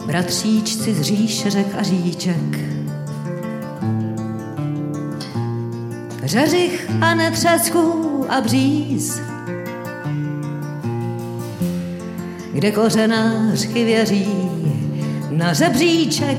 bratříčci z říše řek a říček. Řeřich a netřesků a bříz, kde kořenářky věří na žebříček